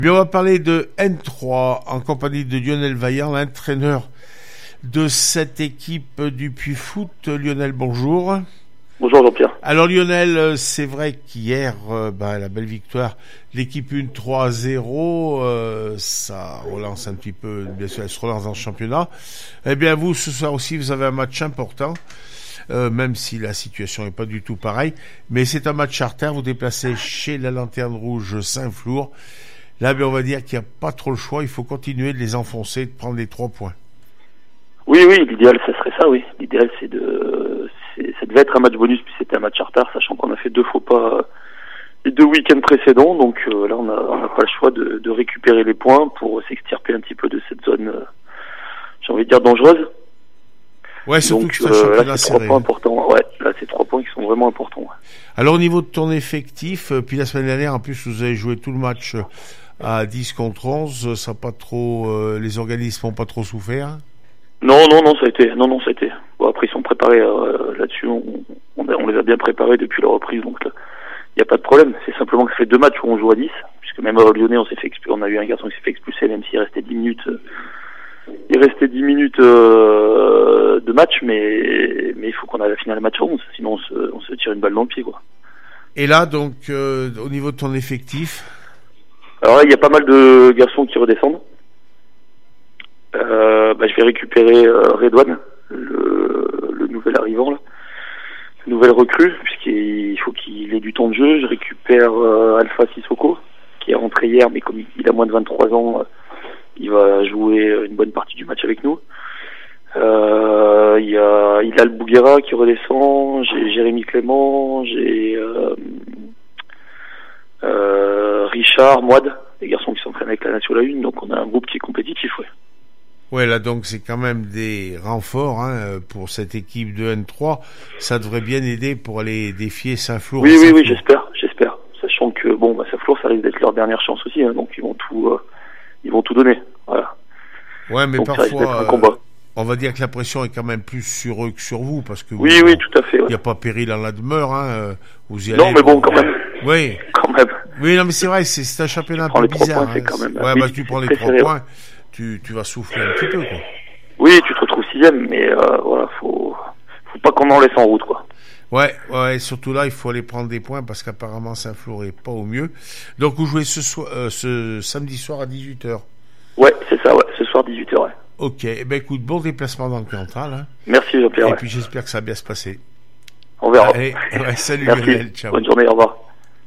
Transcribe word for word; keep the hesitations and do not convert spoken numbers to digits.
Bien, on va parler de N trois en compagnie de Lionel Vaillant, l'entraîneur de cette équipe du Puy-Foot. Lionel, bonjour. Bonjour Jean-Pierre. Alors Lionel, c'est vrai qu'hier, euh, bah, la belle victoire, l'équipe une trois à zéro, euh, ça relance un petit peu, bien sûr, elle se relance dans le championnat. Eh bien vous, ce soir aussi, vous avez un match important, euh, même si la situation n'est pas du tout pareille, mais c'est un match charter, vous déplacez chez la Lanterne Rouge Saint-Flour. Là, bien, on va dire qu'il n'y a pas trop le choix, il faut continuer de les enfoncer, de prendre les trois points. Oui, oui, l'idéal, ça serait ça, oui. L'idéal, c'est de, c'est, ça devait être un match bonus, puis c'était un match charter, sachant qu'on a fait deux faux pas les deux week-ends précédents, donc euh, là, on n'a on a pas le choix de, de récupérer les points pour s'extirper un petit peu de cette zone, euh, j'ai envie de dire, dangereuse. Ouais, surtout donc, que c'est un euh, championnat là, c'est serré. trois points importants. Ouais, là, c'est trois points qui sont vraiment importants. Ouais. Alors, au niveau de ton effectif, euh, puis la semaine dernière, en plus, vous avez joué tout le match euh, à dix contre onze, ça a pas trop, euh, les organismes n'ont pas trop souffert. Non, non, non, ça a été, non, non, ça a été. Bon, après, ils sont préparés euh, là-dessus. On, on, a, on les a bien préparés depuis la reprise, donc il n'y a pas de problème. C'est simplement que ça fait deux matchs où on joue à dix, puisque même à Lyonnais, on s'est fait expulser, on a eu un garçon qui s'est fait expulser, même s'il restait dix minutes. Euh, il restait dix minutes euh, de match, mais mais il faut qu'on arrive à finir le match à onze, sinon on se, on se tire une balle dans le pied, quoi. Et là, donc, euh, au niveau de ton effectif. Alors là, il y a pas mal de garçons qui redescendent. Euh, bah, je vais récupérer euh, Redouane, le, le nouvel arrivant, là, le nouvel recrue, puisqu'il faut qu'il ait du temps de jeu. Je récupère euh, Alpha Sissoko, qui est rentré hier, mais comme il a moins de vingt-trois ans, euh, il va jouer une bonne partie du match avec nous. Euh, il y a Hilal Bouguera qui redescend, j'ai Jérémy Clément, j'ai euh, euh, Richard, Moide, les garçons qui s'entraînent avec la Nation La Une, donc on a un groupe qui est compétitif, ouais. Ouais, là donc c'est quand même des renforts hein, pour cette équipe de N trois. Ça devrait bien aider pour aller défier Saint-Flour. Oui, oui, oui, j'espère, j'espère. Sachant que bon, bah, Saint-Flour, ça risque d'être leur dernière chance aussi, hein, donc ils vont tout, euh, ils vont tout donner. Voilà. Ouais, mais donc, parfois, un combat. Euh, on va dire que la pression est quand même plus sur eux que sur vous, parce que oui, vous, oui, tout à fait. Il ouais. n'y a pas péril en la demeure, hein. Vous y allez. Non, mais bon, quand même. Oui. Quand même. Oui, non, mais c'est vrai, c'est, c'est un championnat un peu bizarre. Points, hein. Quand même... Ouais, oui, bah tu prends les trois serré, points, tu, tu vas souffler un petit peu, quoi. Oui, tu te retrouves sixième, mais euh, voilà, faut, faut pas qu'on en laisse en route, quoi. Ouais, ouais, surtout là, il faut aller prendre des points parce qu'apparemment Saint-Flour est pas au mieux. Donc vous jouez ce soir, euh, ce samedi soir à dix-huit heures. Ouais, c'est ça, ouais, ce soir dix-huit heures, ouais. Ok, eh ben écoute, bon déplacement dans le Cantal. Hein. Merci Jean-Pierre. Et ouais. puis j'espère que ça va bien se passer. On verra. Allez, ouais, salut Merci. Lionel, ciao. Bonne journée, au revoir.